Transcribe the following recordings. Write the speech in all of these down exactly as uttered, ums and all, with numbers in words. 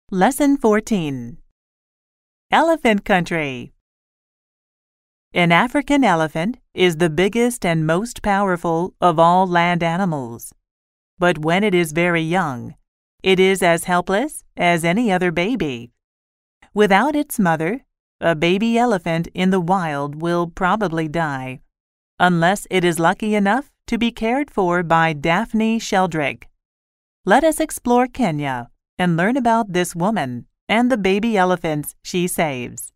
Lesson fourteen. Elephant Country. An African elephant is the biggest and most powerful of all land animals. But when it is very young, it is as helpless as any other baby. Without its mother, a baby elephant in the wild will probably die, unless it is lucky enough to be cared for by Daphne Sheldrick. Let us explore Kenya and learn about this woman and the baby elephants she saves.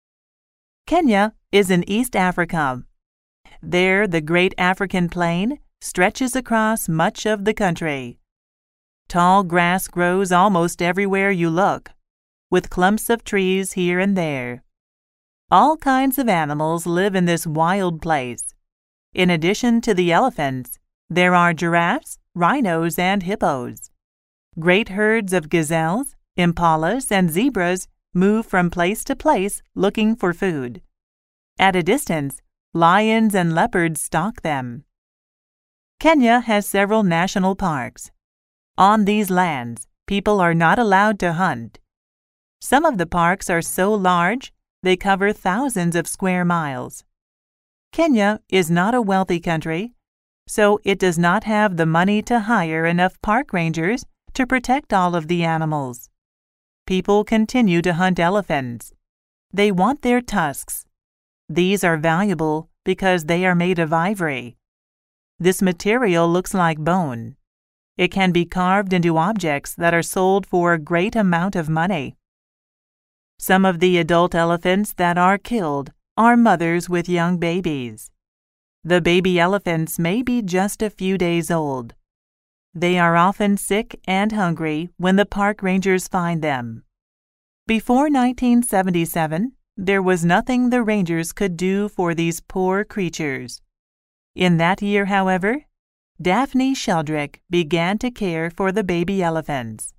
Kenya is in East Africa. There, the great African plain stretches across much of the country. Tall grass grows almost everywhere you look, with clumps of trees here and there. All kinds of animals live in this wild place. In addition to the elephants, there are giraffes, rhinos, and hippos. Great herds of gazelles, impalas, and zebras move from place to place looking for food. At a distance, lions and leopards stalk them. Kenya has several national parks. On these lands, people are not allowed to hunt. Some of the parks are so large they cover thousands of square miles. Kenya is not a wealthy country, so it does not have the money to hire enough park rangers to protect all of the animals. People continue to hunt elephants. They want their tusks. These are valuable because they are made of ivory. This material looks like bone. It can be carved into objects that are sold for a great amount of money. Some of the adult elephants that are killed are mothers with young babies. The baby elephants may be just a few days old. They are often sick and hungry when the park rangers find them. Before nineteen seventy-seven, there was nothing the rangers could do for these poor creatures. In that year, however, Daphne Sheldrick began to care for the baby elephants.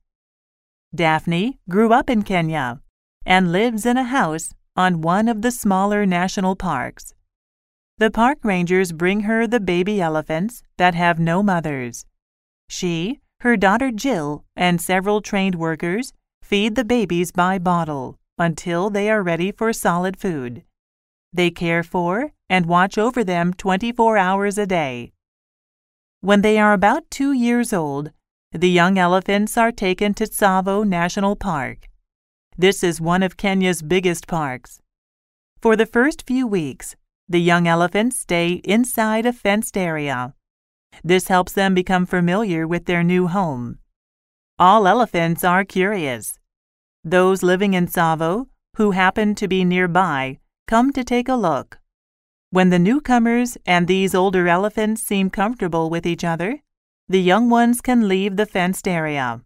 Daphne grew up in Kenya and lives in a house on one of the smaller national parks. The park rangers bring her the baby elephants that have no mothers. She, her daughter Jill, and several trained workers feed the babies by bottle until they are ready for solid food. They care for and watch over them twenty-four hours a day. When they are about two years old, the young elephants are taken to Tsavo National Park. This is one of Kenya's biggest parks. For the first few weeks, the young elephants stay inside a fenced area. This helps them become familiar with their new home. All elephants are curious. Those living in Tsavo, who happen to be nearby, come to take a look. When the newcomers and these older elephants seem comfortable with each other, the young ones can leave the fenced area.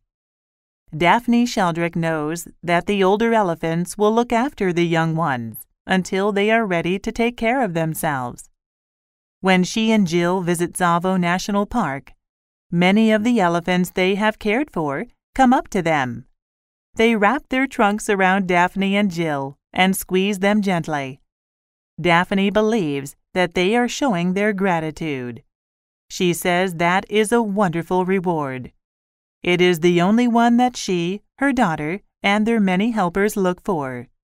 Daphne Sheldrick knows that the older elephants will look after the young ones until they are ready to take care of themselves. When she and Jill visit Tsavo National Park, many of the elephants they have cared for come up to them. They wrap their trunks around Daphne and Jill and squeeze them gently. Daphne believes that they are showing their gratitude. She says that is a wonderful reward. It is the only one that she, her daughter, and their many helpers look for.